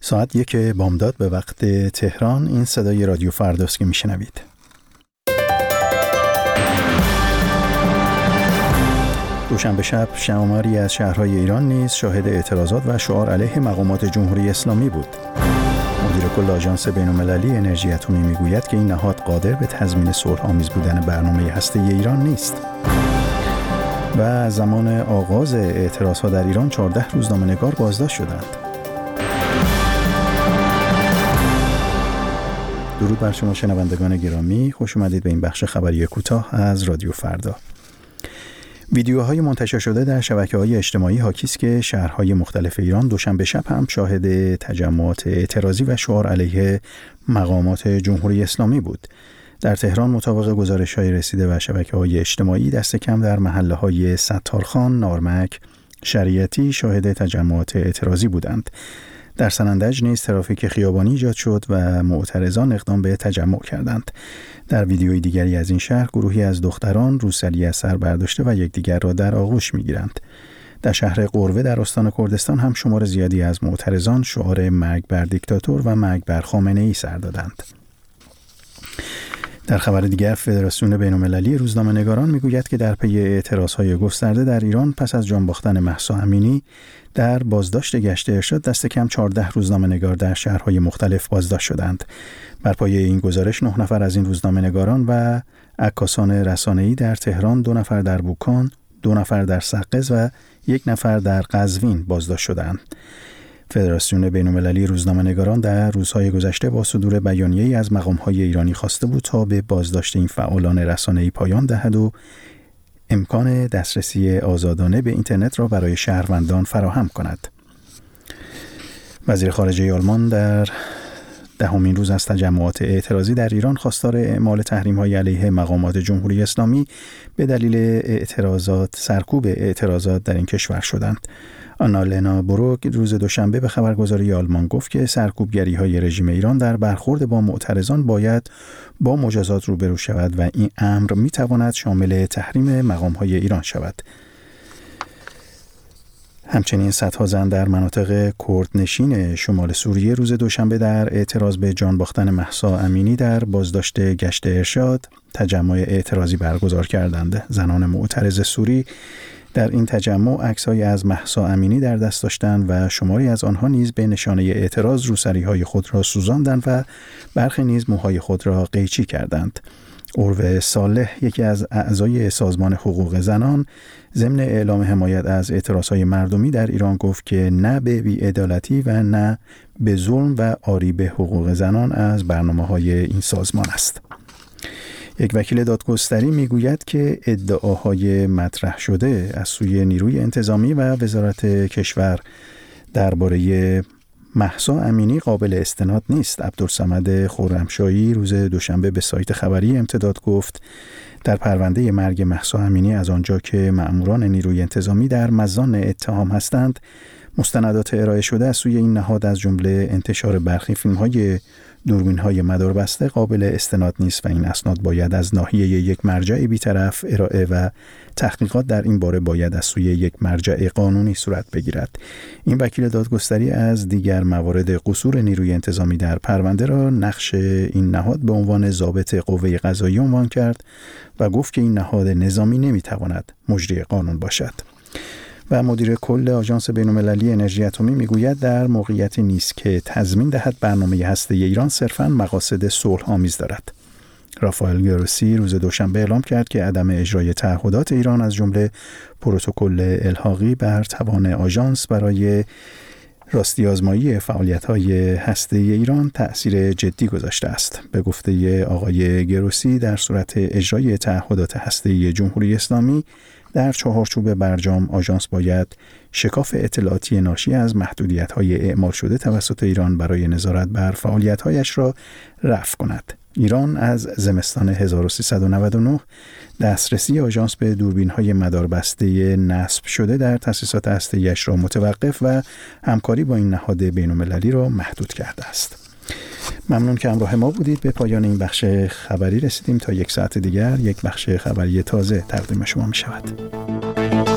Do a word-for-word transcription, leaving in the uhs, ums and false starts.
ساعت یک بامداد به وقت تهران. این صدای رادیو فرداست که میشنوید. دوشنبه شب شماری از شهرهای ایران نیز شاهد اعتراضات و شعار علیه مقامات جمهوری اسلامی بود. مدیر کل آژانس بین‌المللی انرژی اتمی میگوید که این نهاد قادر به تضمین صلح‌آمیز بودن برنامه هسته‌ای ایران نیست. و زمان آغاز اعتراضات در ایران چهارده روزنامه‌نگار بازداشت شدند. درود بر شما شنوندگان گرامی، خوش اومدید به این بخش خبری کوتاه از رادیو فردا. ویدیوهای منتشر شده در شبکه‌های اجتماعی حاکی است که شهرهای مختلف ایران دوشنبه شب هم شاهد تجمعات اعتراضی و شعار علیه مقامات جمهوری اسلامی بود. در تهران مطابق گزارش‌های رسیده و شبکه‌های اجتماعی دست کم در محله‌های ستارخان، نارمک، شریعتی شاهد تجمعات اعتراضی بودند. در سنندج نیز ترافیک خیابانی ایجاد شد و معترضان اقدام به تجمع کردند. در ویدیوی دیگری از این شهر گروهی از دختران روسری از سر برداشته و یکدیگر را در آغوش می‌گیرند. در شهر قروه در استان کردستان هم شمار زیادی از معترضان شعار مرگ بر دیکتاتور و مرگ بر خامنه‌ای سر دادند. در خبر دیگر فدراسیون بین‌المللی روزنامه‌نگاران میگوید که در پی اعتراض‌های گسترده در ایران پس از جان باختن مهسا امینی در بازداشت گشت ارشاد دست کم چهارده روزنامه‌نگار در شهرهای مختلف بازداشت شدند. بر پایه این گزارش نه نفر از این روزنامه‌نگاران و عکاسان رسانه‌ای در تهران، دو نفر در بوکان، دو نفر در سقز و یک نفر در قزوین بازداشت شدند. فدراسیون بین‌المللی روزنامه‌نگاران در روزهای گذشته با صدور بیانیه‌ای از مقام‌های ایرانی خواسته بود تا به بازداشت این فعالان رسانه‌ای پایان دهد و امکان دسترسی آزادانه به اینترنت را برای شهروندان فراهم کند. وزیر خارجه آلمان در دهمین روز از تجمعات اعتراضی در ایران خواستار اعمال تحریم‌های علیه مقامات جمهوری اسلامی به دلیل اعتراضات سرکوب اعتراضات در این کشور شدند. آنالنا بروک روز دوشنبه به خبرگزاری آلمان گفت که سرکوبگری‌های رژیم ایران در برخورد با معترضان باید با مجازات روبرو شود و این امر می‌تواند شامل تحریم مقام‌های ایران شود. همچنین صدها زن در مناطق کردنشین شمال سوریه روز دوشنبه در اعتراض به جان باختن مهسا امینی در بازداشت گشت ارشاد تجمع اعتراضی برگزار کردند. زنان معترض سوری در این تجمع عکس‌هایی از مهسا امینی در دست داشتند و شماری از آنها نیز به نشانه اعتراض روسری‌های خود را سوزاندند و برخی نیز موهای خود را قیچی کردند. عروه صالح، یکی از اعضای سازمان حقوق زنان، ضمن اعلام حمایت از اعتراضهای مردمی در ایران گفت که نه به بی‌عدالتی و نه به ظلم و آری به حقوق زنان از برنامه‌های این سازمان است. یک وکیل دادگستری میگوید که ادعاهای مطرح شده از سوی نیروی انتظامی و وزارت کشور درباره مهسا امینی قابل استناد نیست. عبدالصمد خرمشاهی روز دوشنبه به سایت خبری امتداد گفت در پرونده مرگ مهسا امینی از آنجا که مأموران نیروی انتظامی در مزان اتهام هستند، مستندات ارائه شده از سوی این نهاد از جمله انتشار برخی فیلم‌های دوربین‌های مداربسته قابل استناد نیست و این اسناد باید از ناحیه یک مرجع بی‌طرف ارائه و تحقیقات در این باره باید از سوی یک مرجع قانونی صورت بگیرد. این وکیل دادگستری از دیگر موارد قصور نیروی انتظامی در پرونده را نقش این نهاد به عنوان ضابط قوه قضاییه عنوان کرد و گفت که این نهاد نظامی نمی‌تواند مجری قانون باشد. و مدیر کل آژانس بین‌المللی انرژی اتمی میگوید در موقعیتی نیست که تضمین دهد برنامه هسته‌ای ایران صرفاً مقاصد صلح‌آمیز دارد. رافائل گروسی روز دوشنبه اعلام کرد که عدم اجرای تعهدات ایران از جمله پروتکل الحاقی بر توان آژانس برای راستی آزمایی فعالیت‌های هسته‌ای ایران تأثیر جدی گذاشته است. به گفته آقای گروسی در صورت اجرای تعهدات هسته‌ای جمهوری اسلامی در چهارچوب برجام آژانس باید شکاف اطلاعاتی ناشی از محدودیت‌های اعمال شده توسط ایران برای نظارت بر فعالیت‌هایش را رفع کند. ایران از زمستان هزار و سیصد و نود و نه دسترسی آژانس به دوربین‌های مداربسته نصب شده در تأسیسات هسته‌ای‌اش را متوقف و همکاری با این نهاد بین‌المللی را محدود کرده است. ممنون که همراه ما بودید. به پایان این بخش خبری رسیدیم. تا یک ساعت دیگر یک بخش خبری تازه تقدیم شما می شود.